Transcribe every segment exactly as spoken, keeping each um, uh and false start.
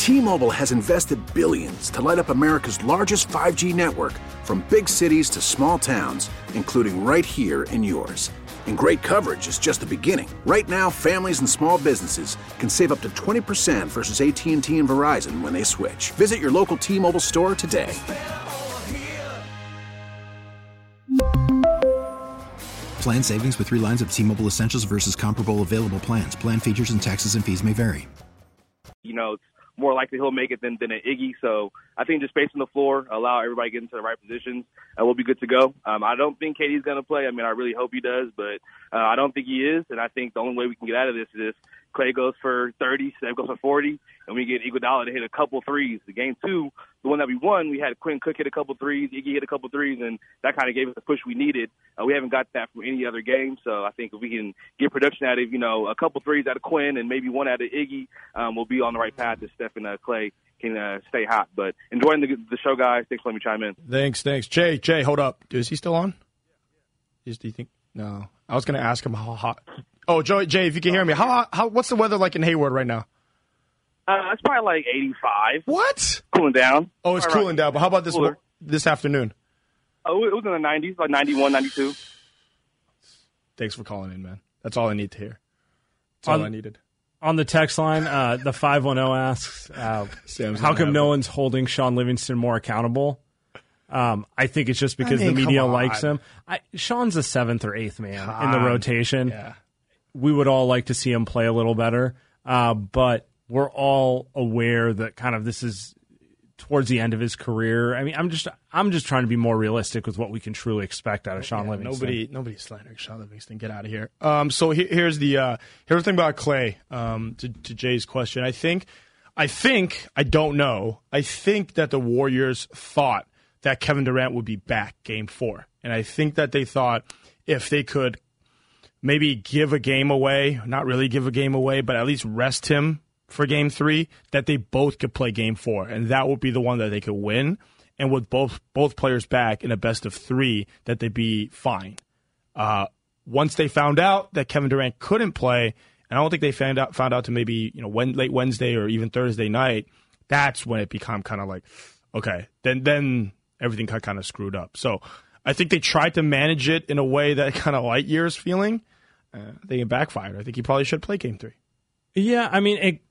T-Mobile has invested billions to light up America's largest five G network, from big cities to small towns, including right here in yours. And great coverage is just the beginning. Right now, families and small businesses can save up to twenty percent versus A T and T and Verizon when they switch. Visit your local T-Mobile store today. Plan savings with three lines of T-Mobile Essentials versus comparable available plans. Plan features and taxes and fees may vary. You know, it's more likely he'll make it than, than an Iggy. So I think just space on the floor, allow everybody to get into the right positions, and we'll be good to go. Um, I don't think K D's going to play. I mean, I really hope he does, but uh, I don't think he is. And I think the only way we can get out of this is Clay goes for thirty, Steph goes for forty, and we get Iguodala to hit a couple threes. The game two, the one that we won, we had Quinn Cook hit a couple threes, Iggy hit a couple threes, and that kind of gave us the push we needed. Uh, we haven't got that from any other game, so I think if we can get production out of, you know, a couple threes out of Quinn and maybe one out of Iggy, um, we'll be on the right path to Steph and uh, Clay can uh, stay hot. But enjoying the, the show, guys. Thanks for letting me chime in. Thanks, thanks. Jay, Jay, hold up. Is he still on? Is, do you think? No. I was going to ask him how hot. Oh, Joey, Jay, if you can hear me, how how what's the weather like in Hayward right now? Uh, it's probably like eighty-five. What? Cooling down. Oh, it's All cooling right. down. But how about this Cooler. this afternoon? Oh, it was in the nineties, like ninety-one, ninety-two. Thanks for calling in, man. That's all I need to hear. That's all On- I needed. On the text line, uh, the five one zero asks, uh, Sam's how gonna come have no it. one's holding Sean Livingston more accountable? Um, I think it's just because I mean, the media come on. likes him. I, Sean's the seventh or eighth man Come in the on. rotation. Yeah. We would all like to see him play a little better, uh, but we're all aware that kind of this is towards the end of his career. I mean, I'm just I'm just trying to be more realistic with what we can truly expect out of Sean Yeah, Livingston. Nobody, nobody's slandering Sean Livingston. Get out of here. Um, so he, here's the uh, here's the thing about Clay. Um, to, to Jay's question, I think, I think, I don't know. I think that the Warriors thought that Kevin Durant would be back Game Four, and I think that they thought if they could maybe give a game away, not really give a game away, but at least rest him for Game Three, that they both could play Game Four, and that would be the one that they could win. And with both both players back in a best of three, that they'd be fine. Uh, once they found out that Kevin Durant couldn't play, and I don't think they found out found out to maybe you know when, late Wednesday or even Thursday night, that's when it became kind of like, okay, then then everything got kind of screwed up. So I think they tried to manage it in a way that kind of light years feeling. Uh, I think it backfired. I think he probably should play Game Three. Yeah, I mean, it,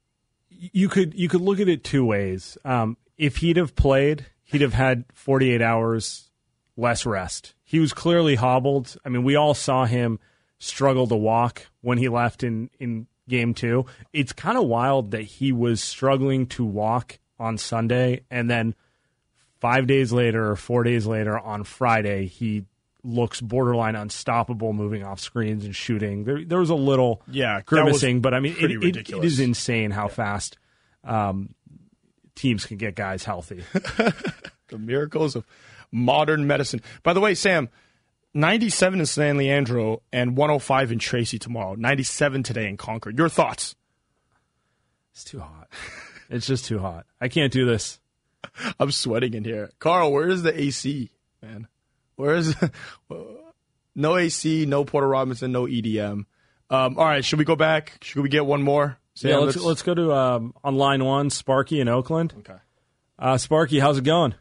you could you could look at it two ways. Um, if he'd have played, he'd have had forty-eight hours less rest. He was clearly hobbled. I mean, we all saw him struggle to walk when he left in, in game two. It's kind of wild that he was struggling to walk on Sunday, and then five days later or four days later on Friday, he looks borderline unstoppable moving off screens and shooting. There, there was a little Yeah, grimacing, but I mean, it, it, it ridiculous. is insane how yeah. fast um, teams can get guys healthy. The miracles of modern medicine. By the way, Sam, ninety-seven in San Leandro and one oh five in Tracy tomorrow. ninety-seven today in Concord. Your thoughts? It's too hot. It's just too hot. I can't do this. I'm sweating in here. Carl, where is the A C, man? Where is no A C, no Porter Robinson, no E D M. Um, all right, should we go back? Should we get one more? Sam, yeah, let's, let's let's go to um, on line one, Sparky in Oakland. Okay. Uh, Sparky, how's it going?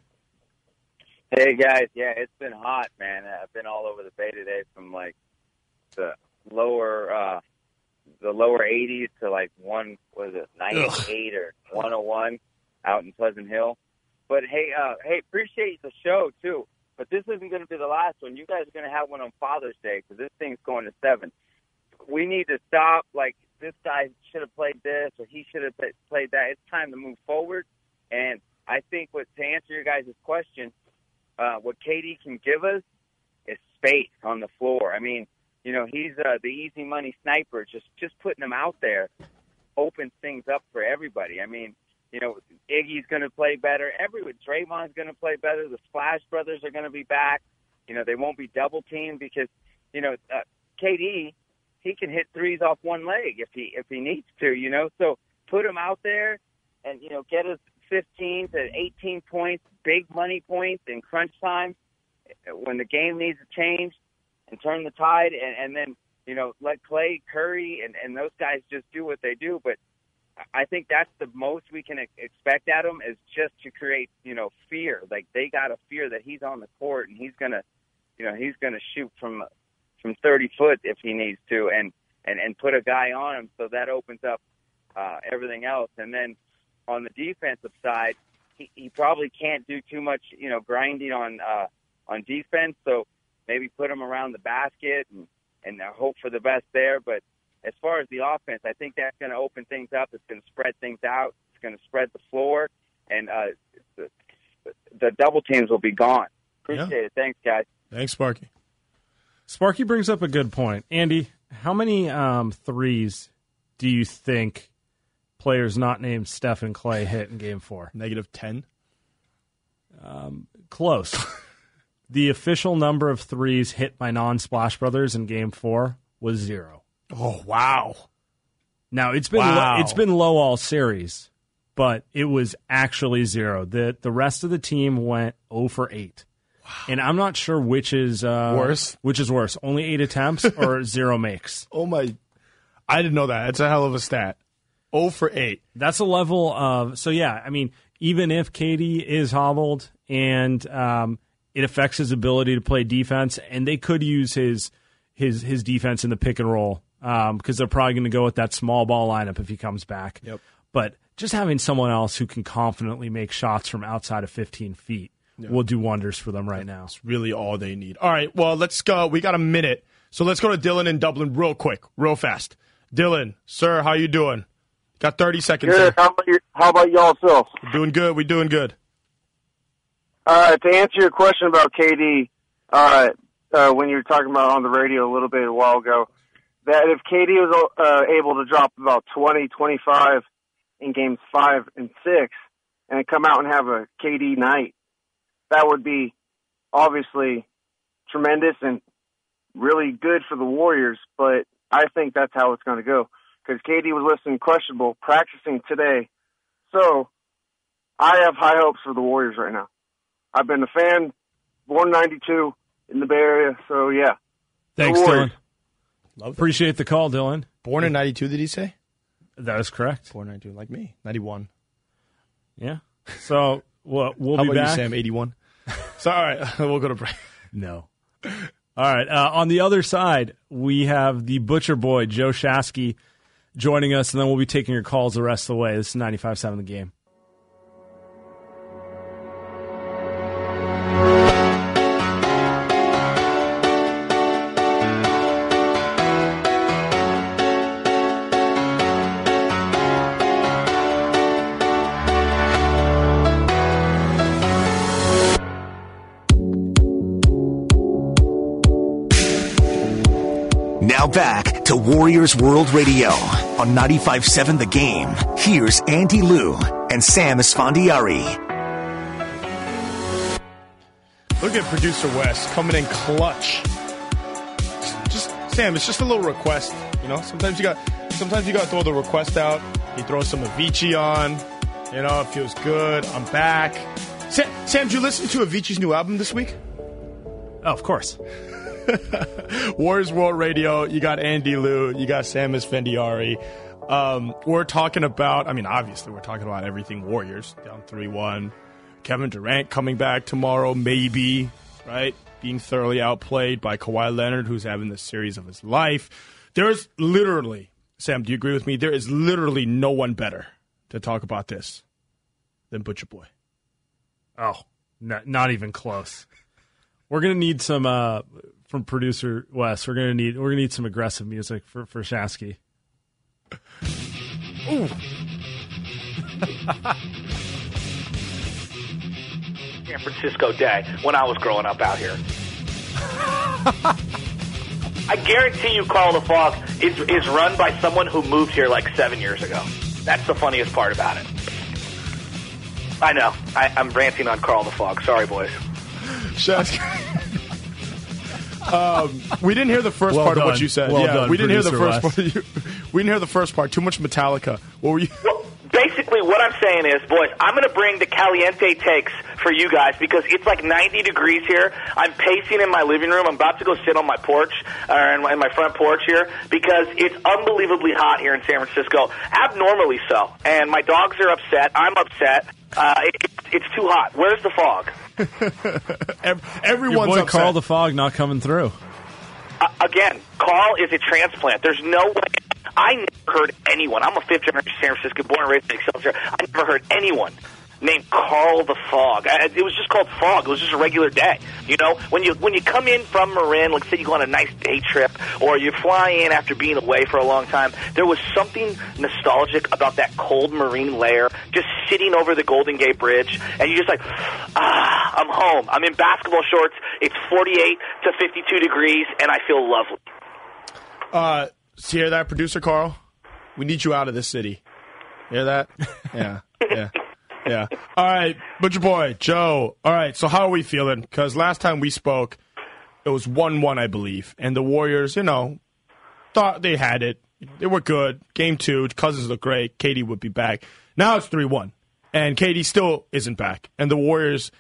Hey guys, yeah, it's been hot, man. I've been all over the bay today, from like the lower uh, the lower eighties to like one was it ninety-eight Ugh. Or one oh one out in Pleasant Hill. But hey, uh, hey, appreciate the show too. But this isn't going to be the last one. You guys are going to have one on Father's Day because this thing's going to seven. We need to stop. Like, this guy should have played this or he should have played that. It's time to move forward. And I think what to answer your guys' question, uh, what K D can give us is space on the floor. I mean, you know, he's uh, the easy money sniper. Just just putting him out there opens things up for everybody. I mean, you know, Iggy's going to play better. Everyone, Draymond's going to play better. The Splash Brothers are going to be back. You know, they won't be double teamed because, you know, uh, K D, he can hit threes off one leg if he if he needs to. You know, so put him out there, and you know, get us fifteen to eighteen points, big money points in crunch time when the game needs to change, and turn the tide, and, and then you know, let Clay, Curry, and, and those guys just do what they do. But I think that's the most we can expect at him is just to create, you know, fear. Like they got to fear that he's on the court and he's gonna, you know, he's gonna shoot from from thirty foot if he needs to, and and and put a guy on him. So that opens up uh, everything else. And then on the defensive side, he, he probably can't do too much, you know, grinding on uh, on defense. So maybe put him around the basket and and hope for the best there, but. As far as the offense, I think that's going to open things up. It's going to spread things out. It's going to spread the floor, and uh, the, the double teams will be gone. Appreciate yeah. it. Thanks, guys. Thanks, Sparky. Sparky brings up a good point. Andy, how many um, threes do you think players not named Steph and Clay hit in Game four? Negative ten? Um, close. The official number of threes hit by non-Splash Brothers in Game four was zero. Oh, wow. Now, it's been wow. lo- it's been low all series, but it was actually zero. The the rest of the team went zero for eight. Wow. And I'm not sure which is uh, worse. Which is worse, only eight attempts or zero makes. Oh, my. I didn't know that. That's a hell of a stat. zero for eight. That's a level of – so, yeah, I mean, even if K D is hobbled and um, it affects his ability to play defense, and they could use his his his defense in the pick and roll, because um, they're probably going to go with that small ball lineup if he comes back. Yep. But just having someone else who can confidently make shots from outside of fifteen feet yeah. will do wonders for them right now. It's really all they need. All right, well, let's go. We got a minute. So let's go to Dylan in Dublin real quick, real fast. Dylan, sir, how you doing? Got thirty seconds. Good. How about, your, how about y'all self? We're doing good. We're doing good. Uh, to answer your question about K D, uh, uh, when you were talking about on the radio a little bit a while ago, that if K D was uh, able to drop about twenty, twenty-five in games five and six and come out and have a K D night, that would be obviously tremendous and really good for the Warriors, but I think that's how it's going to go because K D was listed questionable, practicing today. So I have high hopes for the Warriors right now. I've been a fan, born in ninety-two in the Bay Area, so yeah. Thanks, Dylan. Love Appreciate the call, Dylan. Born in ninety-two, did he say? That is correct. Born in ninety-two, like me. ninety-one. Yeah. So we'll, we'll How be about back. you, Sam? eighty-one? So, all right, we'll go to break. No. All right. Uh, on the other side, we have the Butcher Boy, Joe Shasky, joining us, and then we'll be taking your calls the rest of the way. This is ninety-five seven The Game. Now back to Warriors World Radio on ninety-five seven The Game. Here's Andy Liu and Sam Esfandiari. Look at producer Wes coming in clutch. Just Sam, it's just a little request, you know. Sometimes you got, sometimes you got to throw the request out. You throw some Avicii on, you know. It feels good. I'm back. Sam, Sam, did you listen to Avicii's new album this week? Oh, of course. Warriors World Radio, you got Andy Liu, you got Sam Esfandiari. Um, we're talking about, I mean, obviously, we're talking about everything Warriors, down three one. Kevin Durant coming back tomorrow, maybe, right? Being thoroughly outplayed by Kawhi Leonard, who's having the series of his life. There's literally, Sam, do you agree with me? There is literally no one better to talk about this than Butcher Boy. Oh, not, not even close. We're going to need some... Uh, From producer Wes, we're gonna need we're gonna need some aggressive music for for Shasky. Ooh. San Francisco Day when I was growing up out here. I guarantee you, Carl the Fog is is run by someone who moved here like seven years ago. That's the funniest part about it. I know. I, I'm ranting on Carl the Fog. Sorry, boys. Shasky. Um, we didn't hear the first well part done. of what you said. Well yeah, done, we didn't hear the producer first Wes. part. We didn't hear the first part. Too much Metallica. What were you? Well, basically, what I'm saying is, boys, I'm going to bring the caliente takes for you guys because it's like ninety degrees here. I'm pacing in my living room. I'm about to go sit on my porch, or in my, in my front porch here, because it's unbelievably hot here in San Francisco, abnormally so. And my dogs are upset. I'm upset. Uh, it, it's too hot. Where's the fog? Everyone's Your boy upset. Carl the Fog not coming through. Uh, again, Carl is a transplant. There's no way. I never heard anyone. I'm a fifth generation San Francisco, born and raised in Excelsior. I never heard anyone named Carl the Fog. I, it was just called fog. It was just a regular day. You know, when you when you come in from Marin, like say you go on a nice day trip, or you fly in after being away for a long time, there was something nostalgic about that cold marine layer just sitting over the Golden Gate Bridge, and you're just like, ah, I'm home. I'm in basketball shorts. It's forty-eight to fifty-two degrees, and I feel lovely. Uh, so you hear that, producer Carl? We need you out of this city. Hear that? Yeah, yeah. Yeah. All right, Butcher Boy, Joe. All right, so how are we feeling? Because last time we spoke, it was one one, I believe. And the Warriors, you know, thought they had it. They were good. Game two, Cousins looked great. K D would be back. Now it's three one. And K D still isn't back. And the Warriors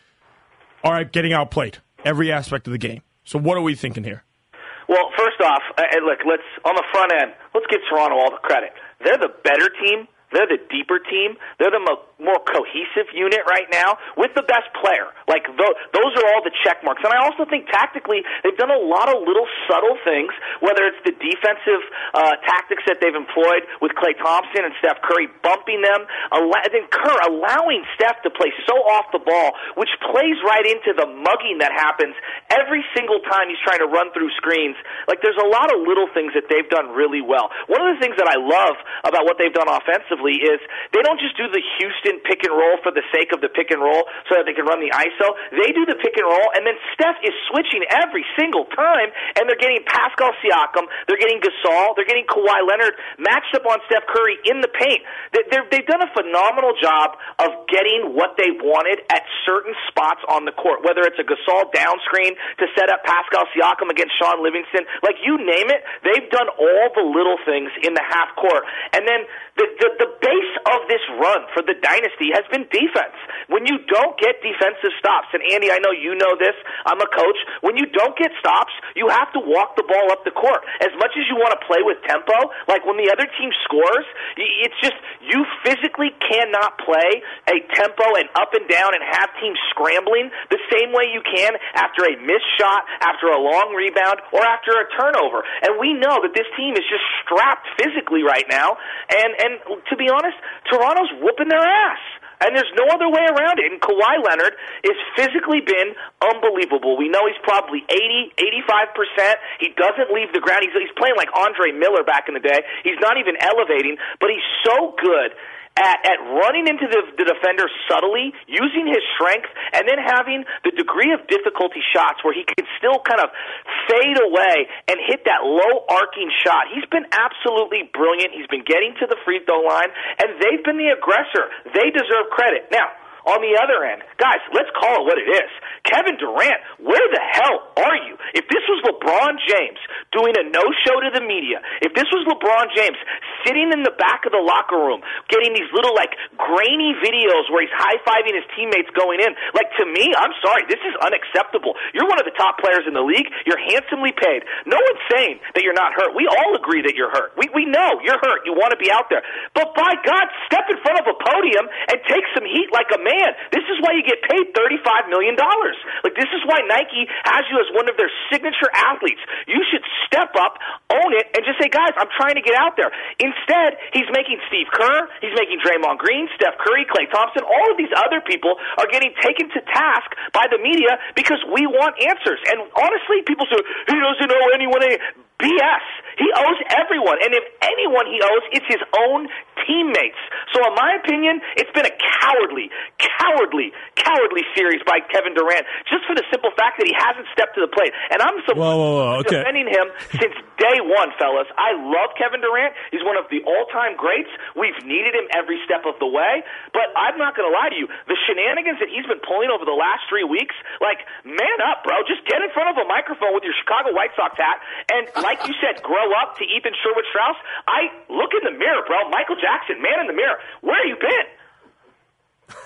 are getting outplayed every aspect of the game. So what are we thinking here? Well, first off, uh, look, let's on the front end, let's give Toronto all the credit. They're the better team. They're the deeper team. They're the mo- more cohesive unit right now with the best player. Like, th- those are all the check marks. And I also think tactically they've done a lot of little subtle things, whether it's the defensive uh, tactics that they've employed with Klay Thompson and Steph Curry bumping them, allow- then Kerr allowing Steph to play so off the ball, which plays right into the mugging that happens every single time he's trying to run through screens. Like, there's a lot of little things that they've done really well. One of the things that I love about what they've done offensively is they don't just do the Houston pick and roll for the sake of the pick and roll so that they can run the I S O. They do the pick and roll, and then Steph is switching every single time, and they're getting Pascal Siakam, they're getting Gasol, they're getting Kawhi Leonard matched up on Steph Curry in the paint. They're, they've done a phenomenal job of getting what they wanted at certain spots on the court, whether it's a Gasol down screen to set up Pascal Siakam against Sean Livingston. Like, you name it, they've done all the little things in the half court. And then the, the, the base of this run for the dynasty has been defense. When you don't get defensive stops, and Andy, I know you know this, I'm a coach, when you don't get stops, you have to walk the ball up the court. As much as you want to play with tempo, like when the other team scores, it's just you physically cannot play a tempo and up and down and have teams scrambling the same way you can after a missed shot, after a long rebound, or after a turnover. And we know that this team is just strapped physically right now, and, and to be honest, Toronto's whooping their ass. And there's no other way around it. And Kawhi Leonard has physically been unbelievable. We know he's probably eighty, eighty-five percent. He doesn't leave the ground. He's, he's playing like Andre Miller back in the day. He's not even elevating, but he's so good At, at running into the, the defender subtly, using his strength, and then having the degree of difficulty shots where he can still kind of fade away and hit that low arcing shot. He's been absolutely brilliant. He's been getting to the free throw line, and they've been the aggressor. They deserve credit. Now, on the other end, guys, let's call it what it is. Kevin Durant, where the hell are you? If this was LeBron James doing a no-show to the media, if this was LeBron James sitting in the back of the locker room getting these little, like, grainy videos where he's high-fiving his teammates going in, like, to me, I'm sorry, this is unacceptable. You're one of the top players in the league. You're handsomely paid. No one's saying that you're not hurt. We all agree that you're hurt. We, we know you're hurt. You want to be out there. But by God, step in front of a podium and take some heat like a man. Man, this is why you get paid thirty-five million dollars. Like, this is why Nike has you as one of their signature athletes. You should step up, own it, and just say, guys, I'm trying to get out there. Instead, he's making Steve Kerr, he's making Draymond Green, Steph Curry, Klay Thompson, all of these other people are getting taken to task by the media because we want answers. And honestly, people say, he doesn't owe anyone any... B S. He owes everyone, and if anyone he owes, it's his own teammates. So in my opinion, it's been a cowardly, cowardly, cowardly series by Kevin Durant, just for the simple fact that he hasn't stepped to the plate. And I'm so whoa, whoa, whoa, okay. defending him since day one, fellas. I love Kevin Durant. He's one of the all-time greats. We've needed him every step of the way. But I'm not going to lie to you. The shenanigans that he's been pulling over the last three weeks, like, man up, bro. Just get in front of a microphone with your Chicago White Sox hat and, like you said, grow up to Ethan Sherwood-Strauss. I look in the mirror, bro. Michael Jackson, man in the mirror. Where you been?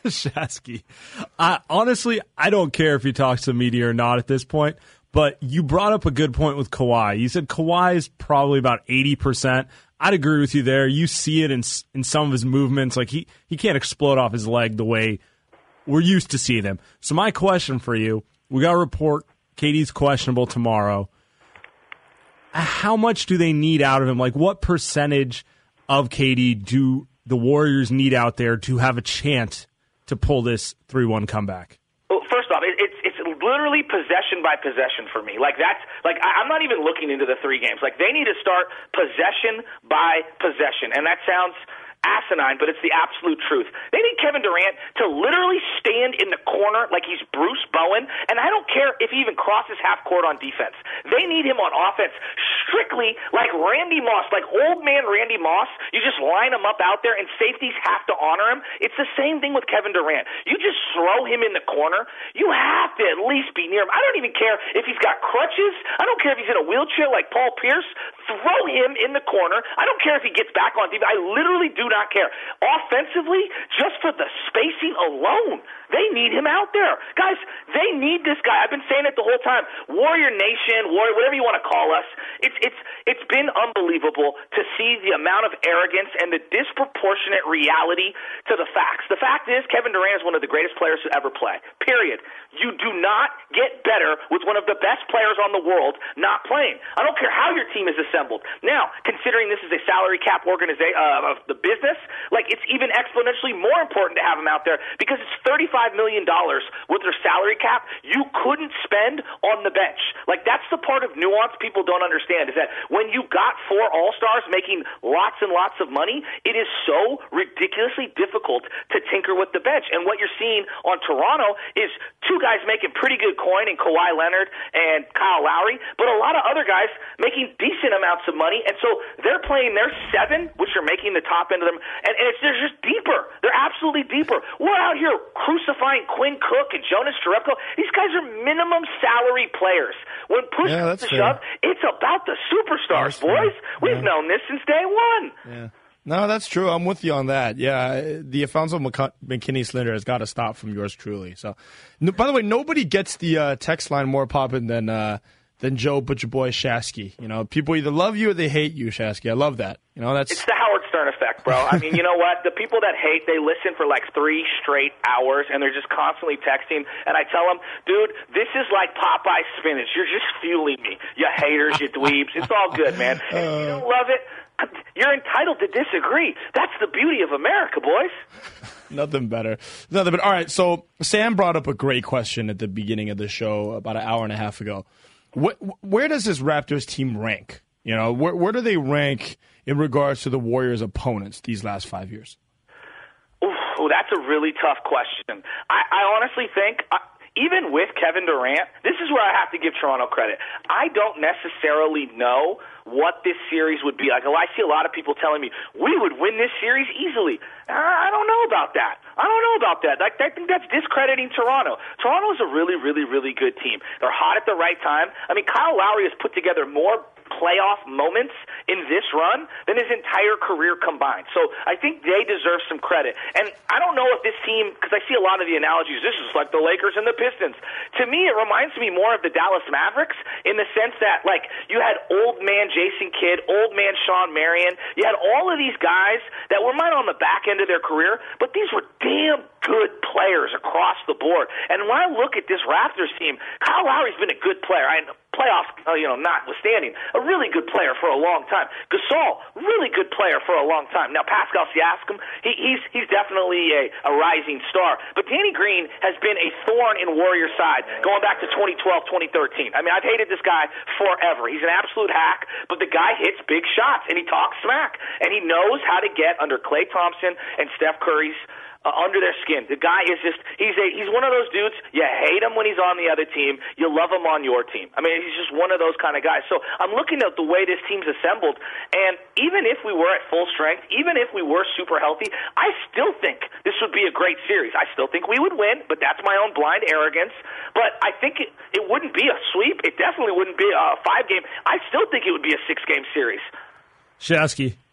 Shasky. Uh, honestly, I don't care if he talks to the media or not at this point, but you brought up a good point with Kawhi. You said Kawhi is probably about eighty percent. I'd agree with you there. You see it in in some of his movements. Like he, he can't explode off his leg the way we're used to seeing him. So my question for you, we got a report K D's questionable tomorrow. How much do they need out of him? Like what percentage of K D do the Warriors need out there to have a chance to pull this three one comeback? Well, first off, it, it's it's literally possession by possession for me. Like that's like I, I'm not even looking into the three games. Like they need to start possession by possession, and that sounds asinine, but it's the absolute truth. They need Kevin Durant to literally stand in the corner like he's Bruce Bowen, and I don't care if he even crosses half court on defense. They need him on offense strictly like Randy Moss, like old man Randy Moss. You just line him up out there, and safeties have to honor him. It's the same thing with Kevin Durant. You just throw him in the corner. You have to at least be near him. I don't even care if he's got crutches. I don't care if he's in a wheelchair like Paul Pierce. Throw him in the corner. I don't care if he gets back on defense. I literally do not not care. Offensively, just for the spacing alone, they need him out there. Guys, they need this guy. I've been saying it the whole time. Warrior Nation, Warrior, whatever you want to call us, it's it's it's been unbelievable to see the amount of arrogance and the disproportionate reality to the facts. The fact is, Kevin Durant is one of the greatest players to ever play, period. You do not get better with one of the best players on the world not playing. I don't care how your team is assembled. Now, considering this is a salary cap organization uh, of the business, like it's even exponentially more important to have him out there because it's thirty-five million dollars with their salary cap you couldn't spend on the bench. Like that's the part of nuance people don't understand is that when you got four All-Stars making lots and lots of money, it is so ridiculously difficult to tinker with the bench. And what you're seeing on Toronto is two guys making pretty good coin in Kawhi Leonard and Kyle Lowry, but a lot of other guys making decent amounts of money. And so they're playing their seven, which are making the top end of them, and, and it's, they're just deeper. They're absolutely deeper. We're out here crucifying Quinn Cook and Jonas Jerebko. These guys are minimum salary players. When push yeah, comes to shove, it's about the superstars, boys. We've yeah. known this since day one. Yeah. No, that's true. I'm with you on that. Yeah, the Alfonso McKinney slander has got to stop from yours truly. So, no, by the way, nobody gets the uh, text line more popping than uh, than Joe Butcher Boy Shasky. You know, people either love you or they hate you, Shasky. I love that. You know, that's it's the Howard Stern effect, bro. I mean, you know what? The people that hate, they listen for like three straight hours, and they're just constantly texting. And I tell them, dude, this is like Popeye spinach. You're just fueling me. You haters, you dweebs. It's all good, man. And if you don't love it, you're entitled to disagree. That's the beauty of America, boys. Nothing better. Nothing but all right. So Sam brought up a great question at the beginning of the show about an hour and a half ago. Wh- where does this Raptors team rank? You know, where, where do they rank in regards to the Warriors' opponents these last five years? Ooh, that's a really tough question. I, I honestly think. I, Even with Kevin Durant, this is where I have to give Toronto credit. I don't necessarily know what this series would be like. I see a lot of people telling me, we would win this series easily. I don't know about that. I don't know about that. I think that's discrediting Toronto. Toronto is a really, really, really good team. They're hot at the right time. I mean, Kyle Lowry has put together more playoff moments in this run than his entire career combined. So I think they deserve some credit. And I don't know if this team, because I see a lot of the analogies, this is like the Lakers and the Pistons. To me, it reminds me more of the Dallas Mavericks in the sense that, like, you had old man Jason Kidd, old man Shawn Marion. You had all of these guys that were might on the back end of their career, but these were damn good players across the board. And when I look at this Raptors team, Kyle Lowry's been a good player. I playoffs, uh, you know, notwithstanding, a really good player for a long time. Gasol, really good player for a long time. Now, Pascal Siakam, he, he's he's definitely a, a rising star. But Danny Green has been a thorn in Warriors' side going back to twenty twelve, twenty thirteen. I mean, I've hated this guy forever. He's an absolute hack, but the guy hits big shots, and he talks smack. And he knows how to get under Klay Thompson and Steph Curry's Uh, under their skin. The guy is just, he's a, he's one of those dudes, you hate him when he's on the other team, you love him on your team. I mean, he's just one of those kind of guys. So I'm looking at the way this team's assembled, and even if we were at full strength, even if we were super healthy, I still think this would be a great series. I still think we would win, but that's my own blind arrogance. But I think it, it wouldn't be a sweep. It definitely wouldn't be a five-game. I still think it would be a six-game series. Shasky.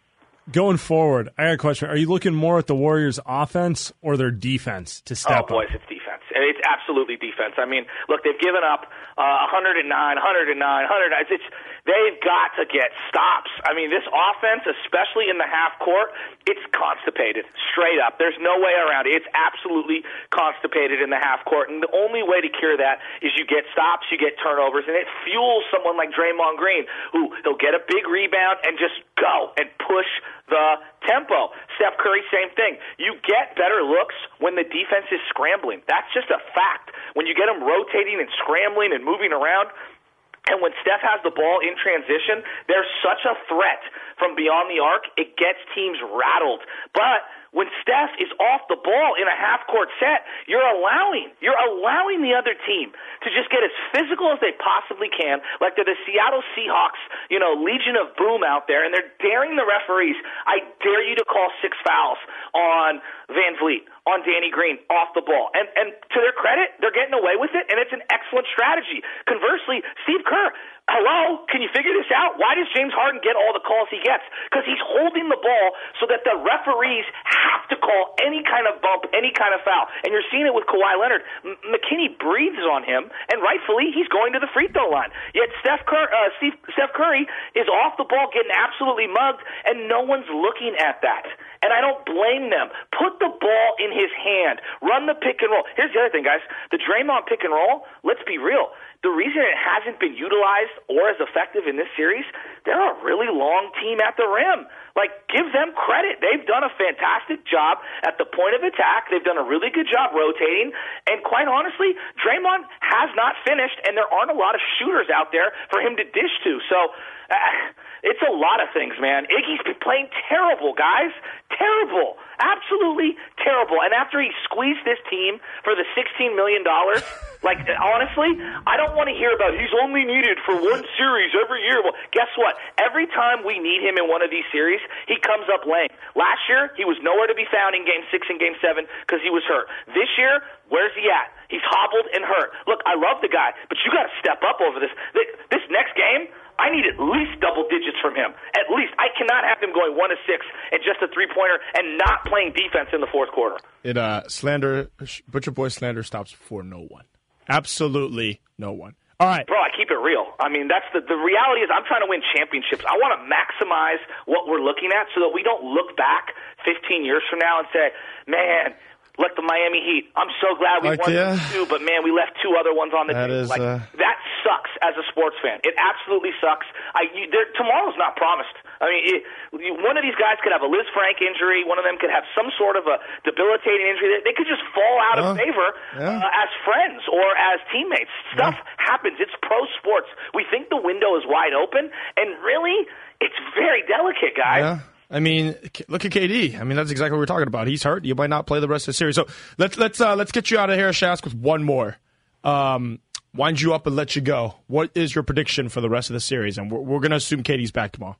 going forward, I got a question. Are you looking more at the Warriors' offense or their defense to step Oh, boys, up? it's defense. It's absolutely defense. I mean, look, they've given up uh, one oh nine, one oh nine, one oh nine. It's, they've got to get stops. I mean, this offense, especially in the half court, it's constipated, straight up. There's no way around it. It's absolutely constipated in the half court, and the only way to cure that is you get stops, you get turnovers, and it fuels someone like Draymond Green, who he'll get a big rebound and just go and push the tempo. Steph Curry, same thing. You get better looks when the defense is scrambling. That's just a fact. When you get them rotating and scrambling and moving around, and when Steph has the ball in transition, there's such a threat from beyond the arc, it gets teams rattled. But when Steph is off the ball in a half-court set, you're allowing, you're allowing the other team to just get as physical as they possibly can, like they're the Seattle Seahawks, you know, Legion of Boom out there, and they're daring the referees, I dare you to call six fouls on Van Vliet, on Danny Green, off the ball. And, and to their credit, they're getting away with it, and it's an excellent strategy. Conversely, Steve Kerr, hello, can you figure this out? Why does James Harden get all the calls he gets? Because he's holding the ball so that the referees have to call any kind of bump, any kind of foul. And you're seeing it with Kawhi Leonard. M- McKinney breathes on him, and rightfully, he's going to the free throw line. Yet Steph, Cur- uh, Steve, Steph Curry is off the ball getting absolutely mugged, and no one's looking at that. And I don't blame them. Put the ball in his hand. Run the pick and roll. Here's the other thing, guys. The Draymond pick and roll, let's be real. The reason it hasn't been utilized or as effective in this series, they're a really long team at the rim. Like, give them credit. They've done a fantastic job at the point of attack. They've done a really good job rotating. And quite honestly, Draymond has not finished, and there aren't a lot of shooters out there for him to dish to. So uh, it's a lot of things, man. Iggy's been playing terrible, guys. Terrible. Absolutely terrible. And after he squeezed this team for the sixteen million dollars, like, honestly, I don't want to hear about he's only needed for one series every year. Well, guess what? Every time we need him in one of these series, he comes up lame. Last year, he was nowhere to be found in Game six and Game seven because he was hurt. This year, where's he at? He's hobbled and hurt. Look, I love the guy, but you got to step up over this. This next game, I need at least double digits from him. At least. I cannot have him going one to six and just a three-pointer and not playing defense in the fourth quarter. It uh, slander, Butcher Boy slander stops for no one. Absolutely no one. All right. Bro, I keep it real. I mean, that's the, the reality is I'm trying to win championships. I want to maximize what we're looking at so that we don't look back fifteen years from now and say, man, like the Miami Heat, I'm so glad we like, won yeah. two, but man, we left two other ones on the that team. Is, like, uh... that sucks as a sports fan. It absolutely sucks. I you, there, tomorrow's not promised. I mean, it, you, one of these guys could have a Liz Frank injury. One of them could have some sort of a debilitating injury. They, they could just fall out uh, of favor yeah. uh, as friends or as teammates. Stuff yeah. happens. It's pro sports. We think the window is wide open, and really, it's very delicate, guys. Yeah. I mean, look at K D. I mean, that's exactly what we're talking about. He's hurt. You might not play the rest of the series. So let's let's uh, let's get you out of here, Shask, with one more. Um, wind you up and let you go. What is your prediction for the rest of the series? And we're, we're going to assume K D's back tomorrow.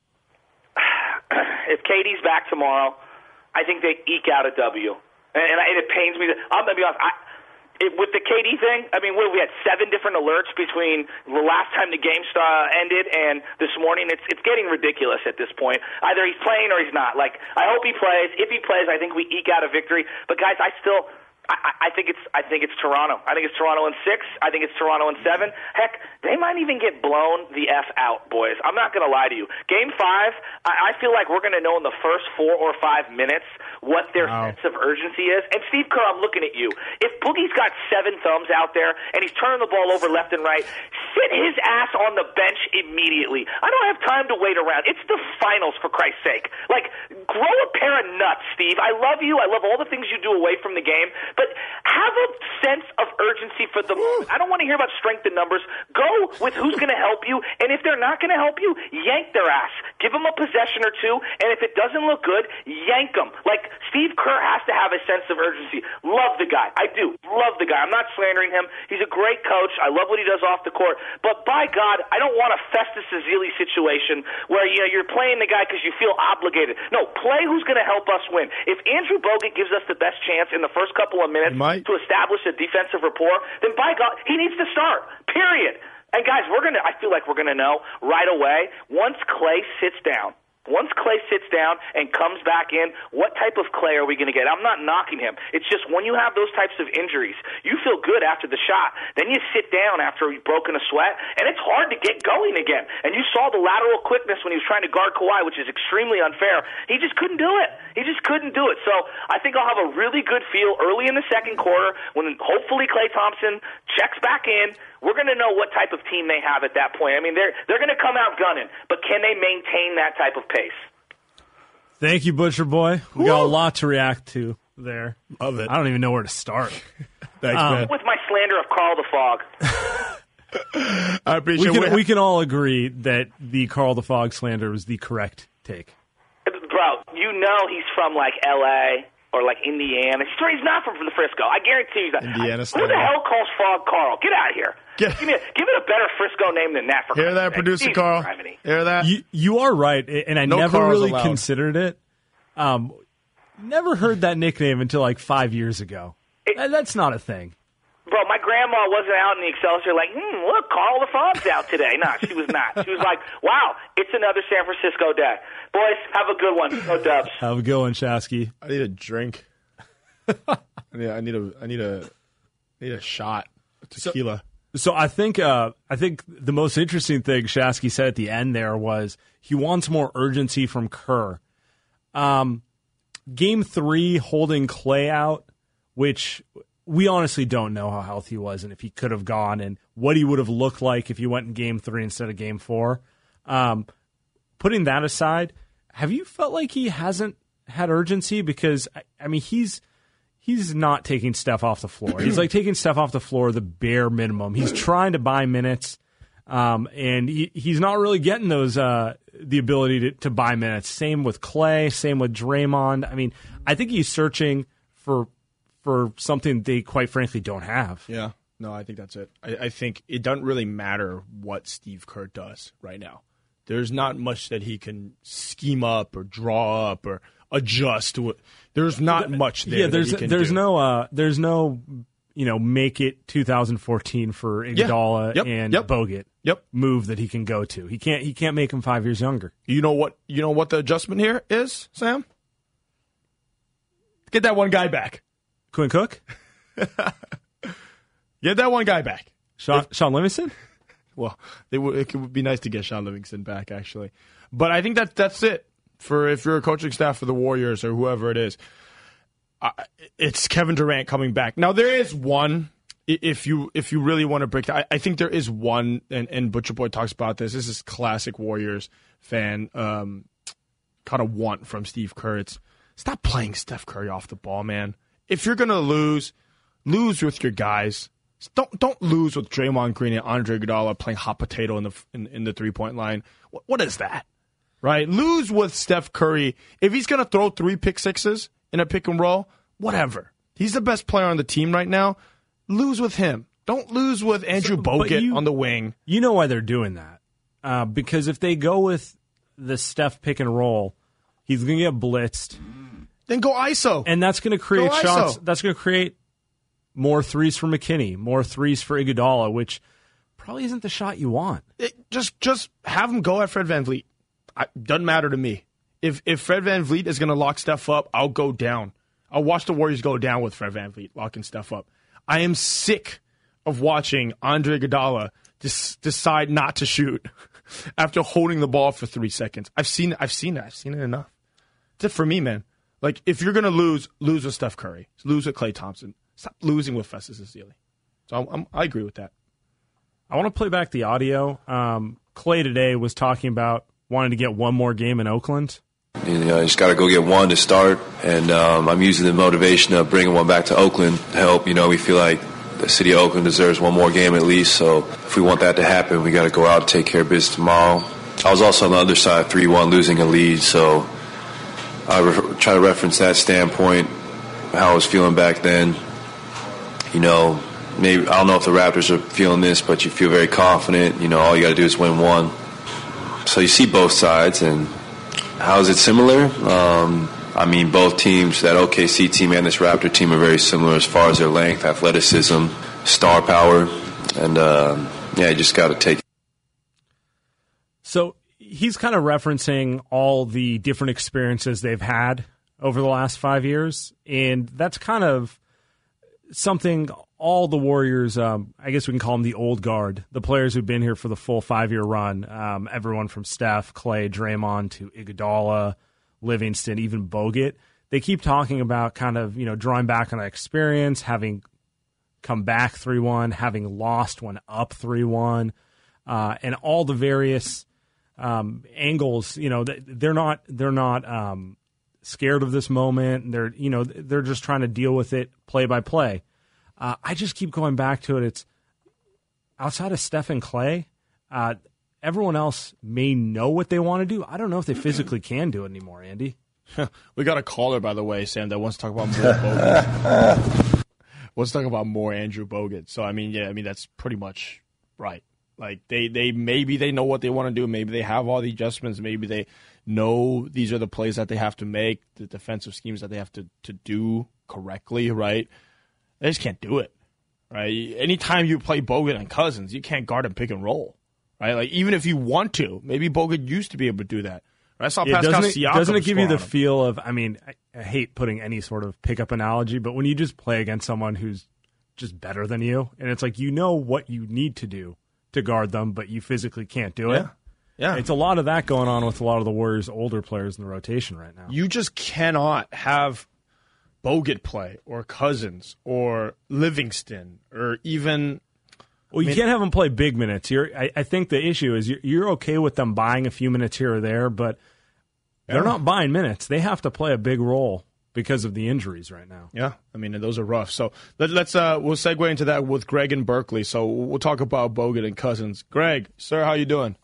If K D's back tomorrow, I think they eke out a W. And, and it pains me. That, I'm going to be honest. I, It, with the K D thing, I mean, we had seven different alerts between the last time the game uh, ended and this morning. It's it's getting ridiculous at this point. Either he's playing or he's not. Like, I hope he plays. If he plays, I think we eke out a victory. But guys, I still. I, I think it's I think it's Toronto. I think it's Toronto in six. I think it's Toronto in seven. Heck, they might even get blown the F out, boys. I'm not going to lie to you. Game five, I, I feel like we're going to know in the first four or five minutes what their wow. sense of urgency is. And Steve Kerr, I'm looking at you. If Boogie's got seven thumbs out there and he's turning the ball over left and right, sit his ass on the bench immediately. I don't have time to wait around. It's the finals, for Christ's sake. Like, grow a pair of nuts, Steve. I love you. I love all the things you do away from the game. But have a sense of urgency for the moment. I don't want to hear about strength in numbers. Go with who's going to help you, and if they're not going to help you, yank their ass. Give them a possession or two, and if it doesn't look good, yank them. Like, Steve Kerr has to have a sense of urgency. Love the guy. I do. Love the guy. I'm not slandering him. He's a great coach. I love what he does off the court. But by God, I don't want a Festus Ezeli situation where, you know, you're playing the guy because you feel obligated. No, play who's going to help us win. If Andrew Bogut gives us the best chance in the first couple of minutes to establish a defensive rapport, then by God, he needs to start. Period. And guys, we're gonna. I feel like we're gonna know right away once Clay sits down Once Klay sits down and comes back in, what type of Klay are we going to get? I'm not knocking him. It's just when you have those types of injuries, you feel good after the shot. Then you sit down after you've broken a sweat, and it's hard to get going again. And you saw the lateral quickness when he was trying to guard Kawhi, which is extremely unfair. He just couldn't do it. He just couldn't do it. So I think I'll have a really good feel early in the second quarter when hopefully Klay Thompson checks back in. We're going to know what type of team they have at that point. I mean, they're they're going to come out gunning, but can they maintain that type of pace? Thank you, Butcher Boy. We Woo! got a lot to react to there. Love it. I don't even know where to start. Thanks, um, man. With my slander of Carl the Fog. I appreciate we it. can, we can all agree that the Carl the Fog slander was the correct take. Bro, you know he's from, like, L A or, like, Indiana. He's not from the Frisco. I guarantee you that. Indiana Who the hell calls Fog Carl? Get out of here. Get, give, me a, give it a better Frisco name than that. For hear that, producer Carl? Hear that? You, you are right, and I no never Carls really allowed. considered it. Um, never heard that nickname until, like, five years ago. It, That's not a thing. Bro, my grandma wasn't out in the Excelsior like, hmm, look, Carl the Fog's out today. No, she was not. She was like, wow, it's another San Francisco day. Boys, have a good one. No dubs. Have a good one, Shasky. I need a drink. I need, I need a, I need a, I need a shot of tequila. So, so I think, uh, I think the most interesting thing Shasky said at the end there was he wants more urgency from Kerr. Um, game three, holding Klay out, which we honestly don't know how healthy he was and if he could have gone and what he would have looked like if he went in game three instead of game four. Um, putting that aside, have you felt like he hasn't had urgency? Because, I mean, he's he's not taking Steph off the floor. He's like taking Steph off the floor the bare minimum. He's trying to buy minutes, um, and he, he's not really getting those uh, the ability to, to buy minutes. Same with Klay, same with Draymond. I mean, I think he's searching for for something they quite frankly don't have. Yeah. No, I think that's it. I, I think it doesn't really matter what Steve Kerr does right now. There's not much that he can scheme up or draw up or adjust to it. There's not much there. Yeah, there's that he can there's do. no uh, there's no you know make it two thousand fourteen for Iguodala yeah. yep. and yep. Bogut. Yep. Move that he can go to. He can't he can't make him five years younger. You know what? You know what the adjustment here is, Sam? Get that one guy back. Quinn Cook? Get that one guy back. Sean, if, Sean Livingston? Well, it would, it would be nice to get Sean Livingston back, actually. But I think that that's it for if you're a coaching staff for the Warriors or whoever it is. Uh, it's Kevin Durant coming back. Now, there is one, if you if you really want to break that, I, I think there is one, and, and Butcher Boy talks about this. This is classic Warriors fan um, kind of want from Steve Kerr. It's stop playing Steph Curry off the ball, man. If you're going to lose, lose with your guys. Don't don't lose with Draymond Green and Andre Iguodala playing hot potato in the in, in the three-point line. What, what is that? Right? Lose with Steph Curry. If he's going to throw three pick sixes in a pick and roll, whatever. He's the best player on the team right now. Lose with him. Don't lose with Andrew so, Bogut you, on the wing. You know why they're doing that. Uh, because if they go with the Steph pick and roll, he's going to get blitzed. Then go I S O. And that's going to create go shots. I S O. That's going to create more threes for McKinney, more threes for Iguodala, which probably isn't the shot you want. It, just just have him go at Fred VanVleet. I, doesn't matter to me. If if Fred VanVleet is going to lock Steph up, I'll go down. I'll watch the Warriors go down with Fred VanVleet locking Steph up. I am sick of watching Andre Iguodala dis- decide not to shoot after holding the ball for three seconds. I've seen I've seen it. I've seen it enough. That's it for me, man. Like, if you're going to lose, lose with Steph Curry. Lose with Klay Thompson. Stop losing with Festus Ezeli. So I'm, I'm, I agree with that. I want to play back the audio. Um, Klay today was talking about wanting to get one more game in Oakland. You know, you just got to go get one to start, and um, I'm using the motivation of bringing one back to Oakland to help. You know, we feel like the city of Oakland deserves one more game at least, so if we want that to happen, we got to go out and take care of business tomorrow. I was also on the other side, three one, losing a lead, so I re- try to reference that standpoint, how I was feeling back then. You know, maybe I don't know if the Raptors are feeling this, but you feel very confident. You know, all you got to do is win one. So you see both sides, and how is it similar? Um, I mean, both teams, that O K C team and this Raptor team, are very similar as far as their length, athleticism, star power, and uh, yeah, you just got to take it. So he's kind of referencing all the different experiences they've had over the last five years, and that's kind of something all the Warriors, um, I guess we can call them the old guard, the players who've been here for the full five-year run, um, everyone from Steph, Clay, Draymond to Iguodala, Livingston, even Bogut. They keep talking about kind of, you know, drawing back on that experience, having come back three one, having lost when up three one, uh, and all the various um, angles. You know, they're not they're not um, scared of this moment. They're you know they're just trying to deal with it play by play. Uh, I just keep going back to it. It's outside of Steph and Clay, uh, everyone else may know what they want to do. I don't know if they physically can do it anymore, Andy. We got a caller, by the way, Sam, that wants to talk about more Bogut. Let's talk about more Andrew Bogut. So, I mean, yeah, I mean, that's pretty much right. Like, they, they maybe they know what they want to do. Maybe they have all the adjustments. Maybe they know these are the plays that they have to make, the defensive schemes that they have to, to do correctly, right? They just can't do it, right? Anytime you play Bogut and Cousins, you can't guard and pick and roll, right? Like, even if you want to, maybe Bogut used to be able to do that. I saw yeah, Pascal doesn't it, Siakam doesn't it give you the him. feel of, I mean, I, I hate putting any sort of pickup analogy, but when you just play against someone who's just better than you, and it's like you know what you need to do to guard them, but you physically can't do it. Yeah. Yeah. It's a lot of that going on with a lot of the Warriors' older players in the rotation right now. You just cannot have Bogut play or Cousins or Livingston or even... Well, you I mean, can't have them play big minutes. You're, I, I think the issue is you're, you're okay with them buying a few minutes here or there, but they're yeah. not buying minutes. They have to play a big role because of the injuries right now. Yeah, I mean, those are rough. So let, let's uh, we'll segue into that with Greg in Berkeley. So we'll talk about Bogut and Cousins. Greg, sir, how you doing?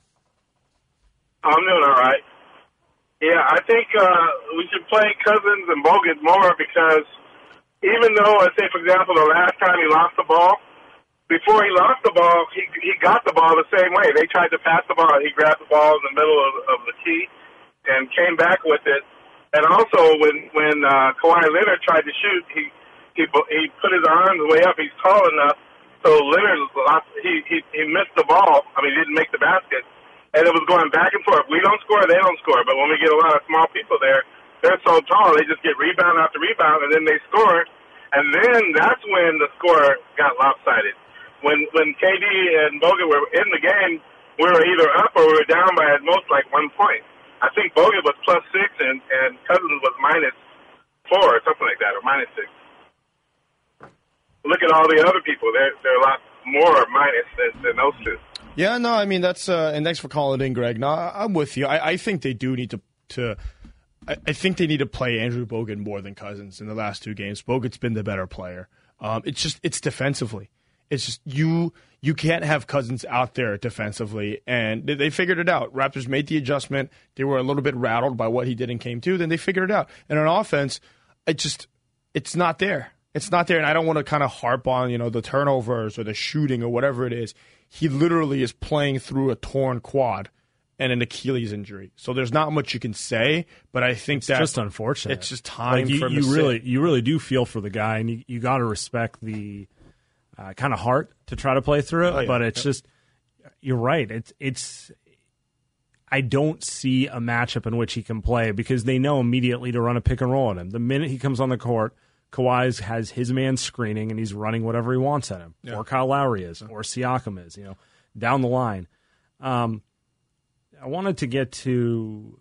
I'm doing all right. Yeah, I think uh, we should play Cousins and Bogut more because even though, let's say, for example, the last time he lost the ball, before he lost the ball, he he got the ball the same way. They tried to pass the ball. He grabbed the ball in the middle of, of the key and came back with it. And also, when when uh, Kawhi Leonard tried to shoot, he he he put his arms way up. He's tall enough, so Leonard lost, he he he missed the ball. I mean, he didn't make the basket, and it was going back and forth. We don't score, they don't score. But when we get a lot of small people there, they're so tall, they just get rebound after rebound, and then they score. And then that's when the score got lopsided. When when K D and Bogut were in the game, we were either up or we were down by at most like one point. I think Bogut was plus six and, and Cousins was minus four or something like that, or minus six. Look at all the other people; they're they're a lot more minus than, than those two. Yeah, no, I mean that's uh, and thanks for calling in, Greg. No, I'm with you. I, I think they do need to to. I, I think they need to play Andrew Bogut more than Cousins in the last two games. Bogut's been the better player. Um, it's just it's defensively. It's just you you can't have Cousins out there defensively, and they, they figured it out. Raptors made the adjustment. They were a little bit rattled by what he did in game two. Then they figured it out. And on offense, it just it's not there. It's not there, and I don't want to kind of harp on you know the turnovers or the shooting or whatever it is. He literally is playing through a torn quad and an Achilles injury. So there's not much you can say, but I think it's that just unfortunate. It's just time like you, for him you to really sit. you really do feel for the guy, and you, you got to respect the. Uh, kind of heart to try to play through it, oh, yeah. but it's yeah. just you're right. It's it's. I don't see a matchup in which he can play because they know immediately to run a pick and roll on him. The minute he comes on the court, Kawhi has his man screening and he's running whatever he wants at him, yeah. or Kyle Lowry is, or Siakam is. You know, down the line. Um, I wanted to get to.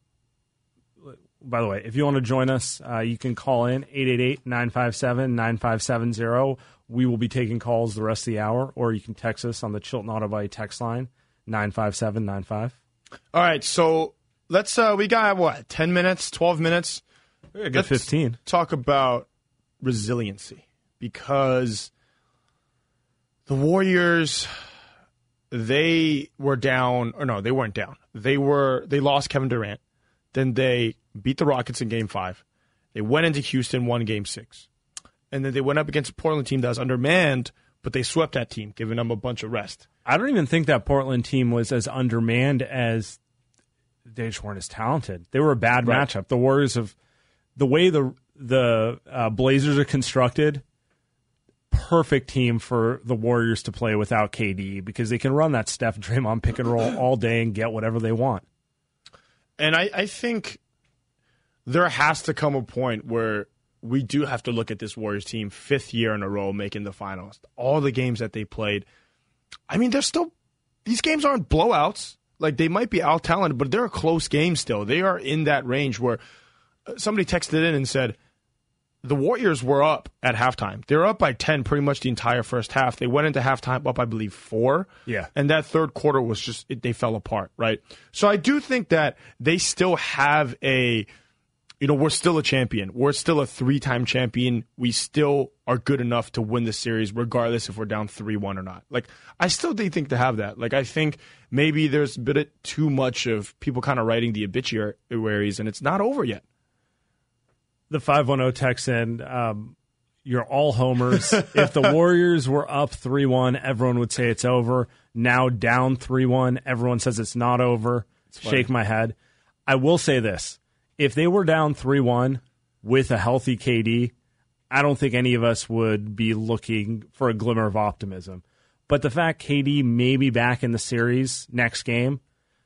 By the way, if you want to join us, uh, you can call in eight eight eight, nine five seven, nine five seven zero. We will be taking calls the rest of the hour, or you can text us on the Chilton Auto Body text line, nine five seven nine five. All right, so let's, uh, we got, what, ten minutes, twelve minutes? Yeah, get fifteen. Talk about resiliency, because the Warriors, they were down, or no, they weren't down. They were, they lost Kevin Durant. Then they beat the Rockets in game five. They went into Houston, won game six. And then they went up against a Portland team that was undermanned, but they swept that team, giving them a bunch of rest. I don't even think that Portland team was as undermanned as they just weren't as talented. They were a bad right. matchup. The Warriors have, the way the the uh, Blazers are constructed, perfect team for the Warriors to play without K D because they can run that Steph Draymond pick and roll all day and get whatever they want. And I, I think there has to come a point where we do have to look at this Warriors team fifth year in a row making the finals. All the games that they played, I mean, they're still these games aren't blowouts. Like, they might be out-talented, but they're a close game still. They are in that range where somebody texted in and said the Warriors were up at halftime. They were up by ten pretty much the entire first half. They went into halftime up, I believe, four. Yeah. And that third quarter was just, it, they fell apart, right? So I do think that they still have a, you know, we're still a champion. We're still a three-time champion. We still are good enough to win the series regardless if we're down three one or not. Like, I still do think to have that. Like, I think maybe there's a bit too much of people kind of writing the obituaries, and it's not over yet. The five one zero text in, um, you're all homers. If the Warriors were up three one, everyone would say it's over. Now down three one, everyone says it's not over. Shake my head. I will say this. If they were down three one with a healthy K D, I don't think any of us would be looking for a glimmer of optimism. But the fact K D may be back in the series next game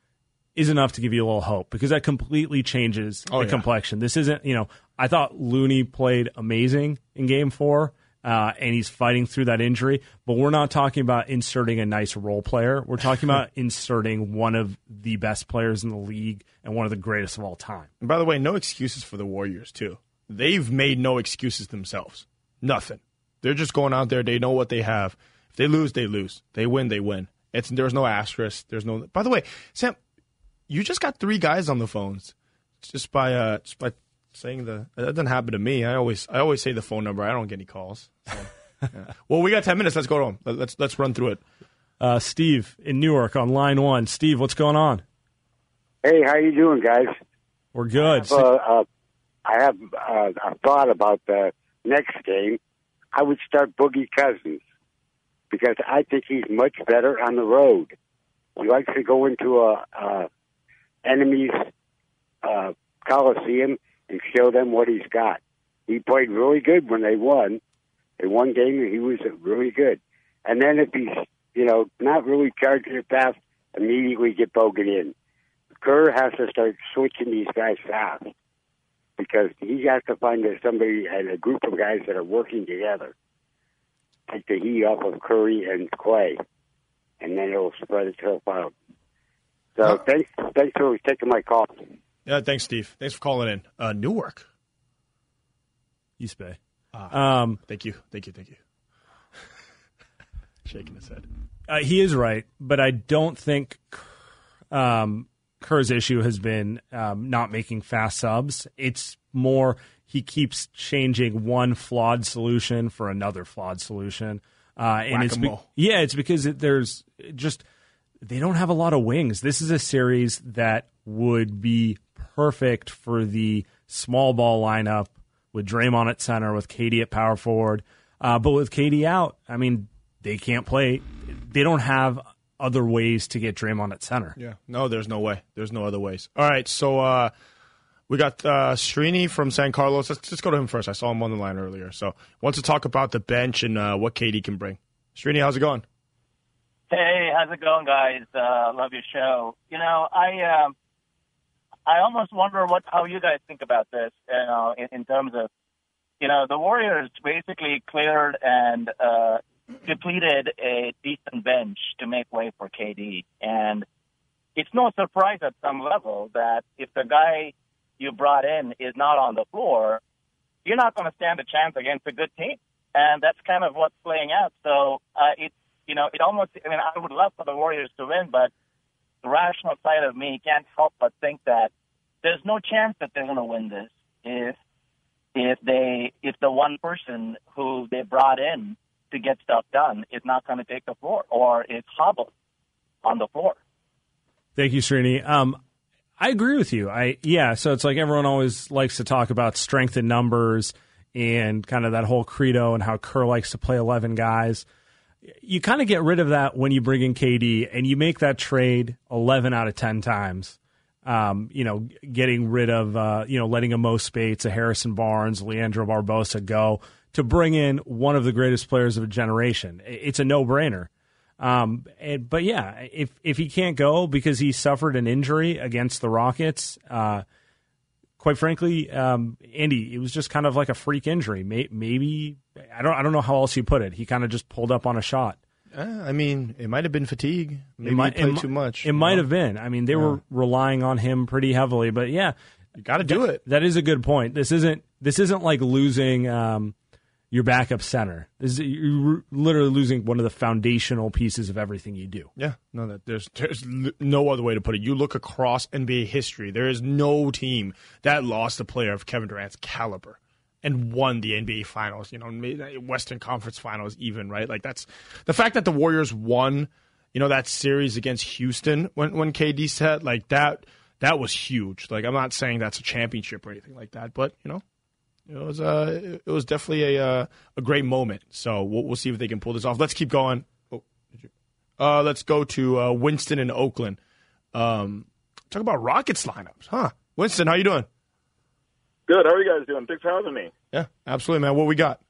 is enough to give you a little hope, because that completely changes oh, the yeah. complexion. This isn't, you know, I thought Looney played amazing in game four, uh, and he's fighting through that injury, but we're not talking about inserting a nice role player. We're talking about inserting one of the best players in the league and one of the greatest of all time. And by the way, no excuses for the Warriors, too. They've made no excuses themselves. Nothing. They're just going out there. They know what they have. If they lose, they lose. They win, they win. It's There's no asterisk. There's no. By the way, Sam, you just got three guys on the phones just by uh, just by saying the. That doesn't happen to me. I always I always say the phone number. I don't get any calls. So, yeah. Well, we got ten minutes. Let's go to them. Let's let's run through it. Uh, Steve in Newark on line one. Steve, what's going on? Hey, how you doing, guys? We're good. I have, uh, uh, I have uh, a thought about the next game. I would start Boogie Cousins because I think he's much better on the road. He likes to go into a, a enemy's uh, coliseum and show them what he's got. He played really good when they won. They won game, and he was really good. And then if he's, you know, not really charging it fast, immediately get Bogut in. Kerr has to start switching these guys fast because he has to find somebody and a group of guys that are working together. Take the heat off of Curry and Clay, and then it'll spread itself out. So oh. thanks, thanks for taking my call. Yeah, thanks, Steve. Thanks for calling in. Uh, Newark. East Bay. Ah, um, thank you, thank you, thank you. Shaking his head. Uh, he is right, but I don't think um, Kerr's issue has been um, not making fast subs. It's more he keeps changing one flawed solution for another flawed solution. Uh, and it's be- yeah, it's because it, there's just they don't have a lot of wings. This is a series that would be perfect for the small ball lineup with Draymond at center, with K D at power forward. Uh, but with K D out, I mean, they can't play. They don't have other ways to get Draymond at center. Yeah, no, there's no way. There's no other ways. All right, so uh, we got uh, Srini from San Carlos. Let's just go to him first. I saw him on the line earlier. So wants to talk about the bench and uh, what K D can bring. Srini, how's it going? Hey, how's it going, guys? Uh, love your show. You know, I um, I almost wonder what how you guys think about this. You know, in, in terms of, you know, the Warriors basically cleared and uh, depleted a decent bench to make way for K D, and it's no surprise at some level that if the guy you brought in is not on the floor, you're not going to stand a chance against a good team, and that's kind of what's playing out. So uh, it's you know, it almost, I mean, I would love for the Warriors to win, but the rational side of me can't help but think that there's no chance that they're going to win this if if they if the one person who they brought in to get stuff done is not going to take the floor or is hobbled on the floor. Thank you, Srini. Um, I agree with you. I yeah. So it's like everyone always likes to talk about strength in numbers and kind of that whole credo and how Kerr likes to play eleven guys. You kind of get rid of that when you bring in K D and you make that trade eleven out of ten times. Um, you know, getting rid of, uh, you know, letting a Mo Spates, a Harrison Barnes, Leandro Barbosa go to bring in one of the greatest players of a generation. It's a no-brainer. Um, and, but yeah, if if he can't go because he suffered an injury against the Rockets, uh, quite frankly, um, Andy, it was just kind of like a freak injury. Maybe I don't I don't know how else you put it. He kind of just pulled up on a shot. Uh, I mean, it might have been fatigue. Maybe it might, he played it, too much. It might know? have been. I mean, they yeah. were relying on him pretty heavily. But yeah, you got to do that, it. That is a good point. This isn't this isn't like losing um, your backup center. This is, you're literally losing one of the foundational pieces of everything you do. Yeah, no, that there's there's no other way to put it. You look across N B A history. There is no team that lost a player of Kevin Durant's caliber and won the N B A Finals, you know, Western Conference Finals even, right? Like that's the fact that the Warriors won, you know, that series against Houston when when K D said like that that was huge. Like I'm not saying that's a championship or anything like that, but you know, it was uh it was definitely a uh, a great moment. So we'll we'll see if they can pull this off. Let's keep going. Oh, did you? Uh, let's go to uh, Winston in Oakland. Um, talk about Rockets lineups, huh? Winston, how you doing? Good. How are you guys doing? Thanks for having me. Yeah, absolutely, man. What we got?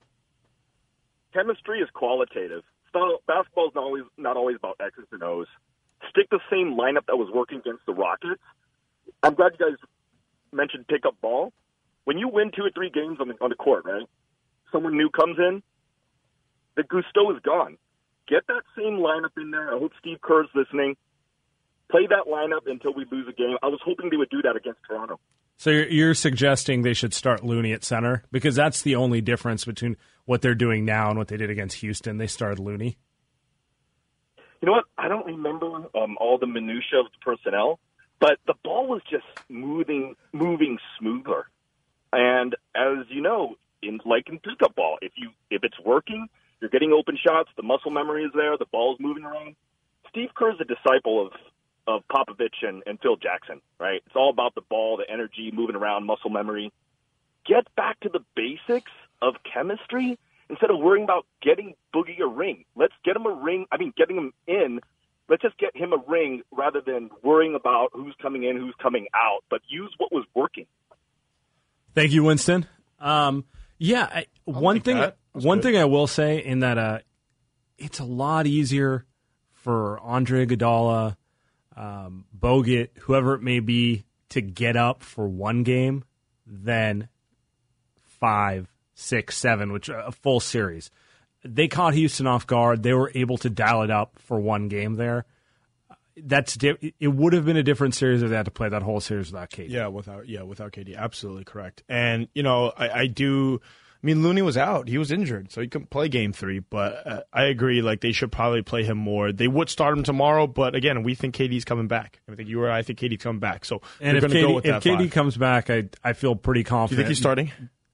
Chemistry is qualitative. Basketball is not always not always about X's and O's. Stick the same lineup that was working against the Rockets. I'm glad you guys mentioned pick up ball. When you win two or three games on the on the court, right? Someone new comes in, the gusto is gone. Get that same lineup in there. I hope Steve Kerr's listening. Play that lineup until we lose a game. I was hoping they would do that against Toronto. So you're, you're suggesting they should start Looney at center? Because that's the only difference between what they're doing now and what they did against Houston. They started Looney. You know what? I don't remember um, all the minutia of the personnel, but the ball was just moving, moving smoother. And as you know, in like in pickup ball, if you if it's working, you're getting open shots, the muscle memory is there, the ball's moving around. Steve Kerr's a disciple of of Popovich and, and Phil Jackson, right? It's all about the ball, the energy, moving around, muscle memory. Get back to the basics of chemistry instead of worrying about getting Boogie a ring. Let's get him a ring. I mean, getting him in. Let's just get him a ring rather than worrying about who's coming in, who's coming out, but use what was working. Thank you, Winston. Um, yeah, I, one thing one good. thing I will say in that uh, it's a lot easier for Andre Iguodala, Um, Bogut, whoever it may be, to get up for one game than five, six, seven, which a full series. They caught Houston off guard. They were able to dial it up for one game there. That's it. Would have been a different series if they had to play that whole series without K D. Yeah, without yeah without K D, absolutely correct. And you know, I, I do. I mean, Looney was out; he was injured, so he couldn't play Game Three. But uh, I agree; like they should probably play him more. They would start him tomorrow, but again, we think K D's coming back. I think you or I think K D's coming back. So and we're going to go with if that. K D five. comes back, I I feel pretty confident. Do you think he's starting?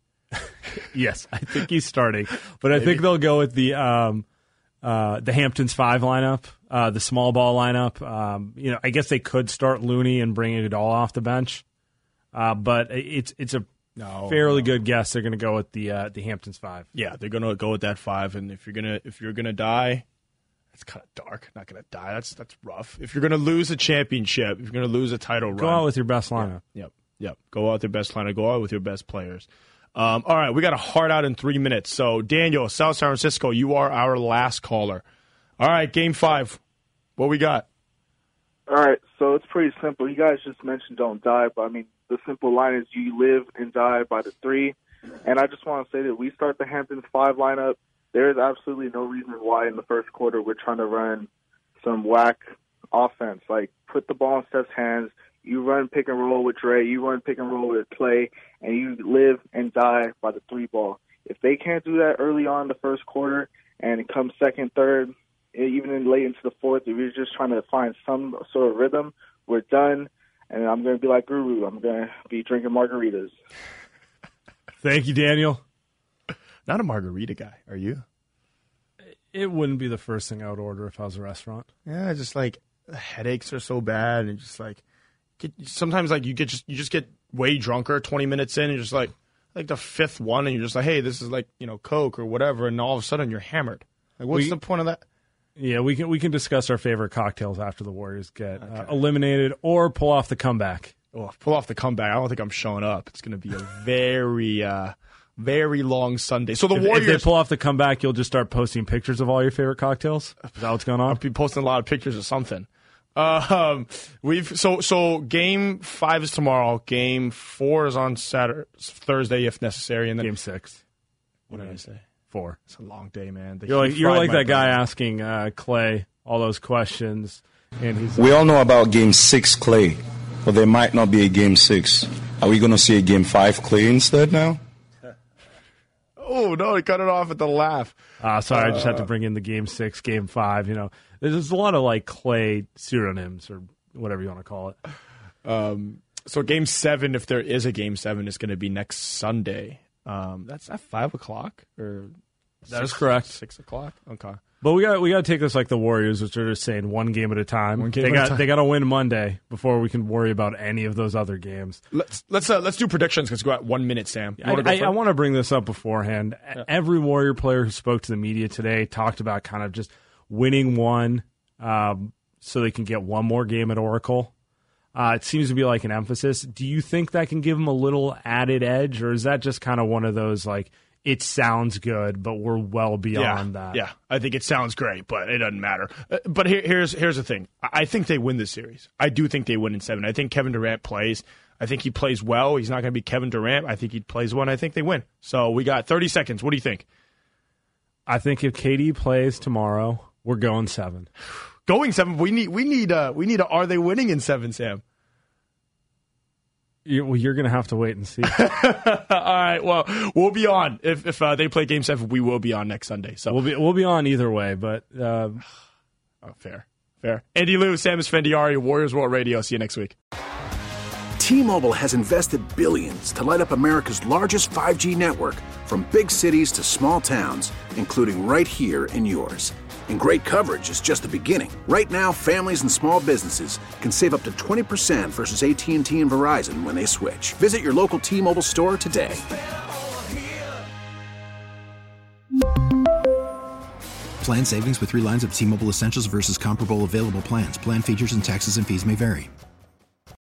Yes, I think he's starting, but Maybe. I think they'll go with the um, uh, the Hamptons five lineup, uh, the small ball lineup. Um, you know, I guess they could start Looney and bring Iguodala off the bench, uh, but it's it's a No, fairly no. good guess. They're going to go with the uh, the Hamptons five. Yeah, they're going to go with that five. And if you're gonna if you're gonna die, it's kind of dark. Not going to die. That's that's rough. If you're going to lose a championship, if you're going to lose a title go run, out with your best lineup. Yep, yep, yep. Go out with your best lineup. Go out with your best players. Um, all right, we got a hard out in three minutes. So Daniel, South San Francisco, you are our last caller. All right, game five. What we got? All right, so it's pretty simple. You guys just mentioned don't die, but I mean, the simple line is you live and die by the three. And I just want to say that we start the Hamptons five lineup. There is absolutely no reason why in the first quarter we're trying to run some whack offense. Like, put the ball in Steph's hands. You run pick and roll with Dre. You run pick and roll with Clay. And you live and die by the three ball. If they can't do that early on in the first quarter and it comes second, third, even in late into the fourth, if you're just trying to find some sort of rhythm, we're done. And I'm going to be like Guru. I'm going to be drinking margaritas. Thank you, Daniel. Not a margarita guy, are you? It wouldn't be the first thing I would order if I was a restaurant. Yeah, just like the headaches are so bad, and just like get, sometimes like you get just you just get way drunker twenty minutes in, and you're just like like the fifth one, and you're just like, hey, this is like you know Coke or whatever, and all of a sudden you're hammered. Like, what's we, the point of that? Yeah, we can we can discuss our favorite cocktails after the Warriors get okay. uh, eliminated or pull off the comeback. Oh, pull off the comeback. I don't think I'm showing up. It's going to be a very, uh, very long Sunday. So the if, Warriors, if they pull off the comeback, you'll just start posting pictures of all your favorite cocktails. Is that what's going on? I'll be posting a lot of pictures of something. Uh, um, we've so so game five is tomorrow. Game four is on Saturday, Thursday if necessary, and then game six. What did I say? Four. It's a long day, man. The you're like you're like that guy brain. asking uh, Clay all those questions, and he's. We all know about game six, Clay, but there might not be a game six. Are we going to see a game five, Clay, instead now? Oh no! He cut it off at the laugh. Uh, sorry, uh, I just had to bring in the game six, game five. You know, there's a lot of like Clay pseudonyms or whatever you want to call it. Um, so game seven, if there is a game seven, is going to be next Sunday. Um, that's at five o'clock or that six, is correct. Six o'clock. Okay. But we got we got to take this like the Warriors, which are just saying one game at a time. One game they at got a time. they got to win Monday before we can worry about any of those other games. Let's let's uh, let's do predictions because we got one minute, Sam. You I, wanna go I, for it? I want to bring this up beforehand. Yeah. Every Warrior player who spoke to the media today talked about kind of just winning one um, so they can get one more game at Oracle. Uh, it seems to be like an emphasis. Do you think that can give them a little added edge, or is that just kind of one of those like, it sounds good, but we're well beyond yeah, that? Yeah, I think it sounds great, but it doesn't matter. Uh, but here, here's here's the thing. I think they win this series. I do think they win in seven. I think Kevin Durant plays. I think he plays well. He's not going to be Kevin Durant. I think he plays well, and I think they win. So we got thirty seconds. What do you think? I think if K D plays tomorrow, we're going seven. Going seven. We need we need a we need a are they winning in seven, Sam? You, well, you're going to have to wait and see. All right. Well, we'll be on if if uh, they play Game Seven. We will be on next Sunday. So we'll be we'll be on either way. But uh, oh, fair, fair. Andy Liu, Sam Esfandiari, Warriors World Radio. See you next week. T-Mobile has invested billions to light up America's largest five G network, from big cities to small towns, including right here in yours. And great coverage is just the beginning. Right now, families and small businesses can save up to twenty percent versus A T and T and Verizon when they switch. Visit your local T-Mobile store today. Plan savings with three lines of T-Mobile Essentials versus comparable available plans. Plan features and taxes and fees may vary.